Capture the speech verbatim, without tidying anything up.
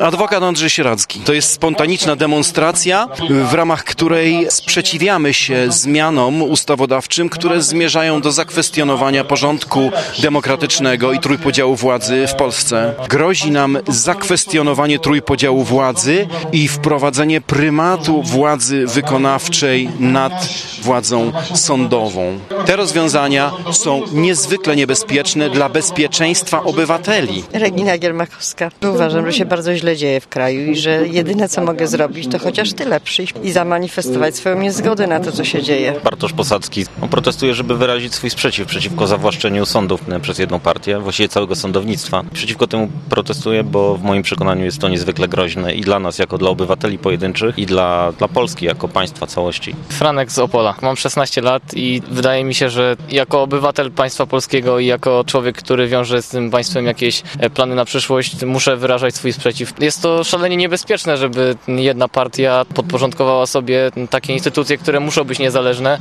Adwokat Andrzej Sieradzki. To jest spontaniczna demonstracja, w ramach której sprzeciwiamy się zmianom ustawodawczym, które zmierzają do zakwestionowania porządku demokratycznego i trójpodziału władzy w Polsce. Grozi nam zakwestionowanie trójpodziału władzy i wprowadzenie prymatu władzy wykonawczej nad władzą sądową. Te rozwiązania są niezwykle niebezpieczne dla bezpieczeństwa obywateli. Regina Giermakowska. Uważam, że się bardzo źle dzieje w kraju i że jedyne, co mogę zrobić, to chociaż tyle przyjść i zamanifestować swoją niezgodę na to, co się dzieje. Bartosz Posadzki. On protestuje, żeby wyrazić swój sprzeciw przeciwko zawłaszczeniu sądów przez jedną partię, właściwie całego sądownictwa. Przeciwko temu protestuję, bo w moim przekonaniu jest to niezwykle groźne i dla nas, jako dla obywateli pojedynczych, i dla, dla Polski, jako państwa całości. Franek z Opola. Mam szesnaście lat i wydaje mi się, że jako obywatel państwa polskiego i jako człowiek, który wiąże z tym państwem jakieś plany na przyszłość, muszę wyrażać swój sprzeciw. Jest to szalenie niebezpieczne, żeby jedna partia podporządkowała sobie takie instytucje, które muszą być niezależne.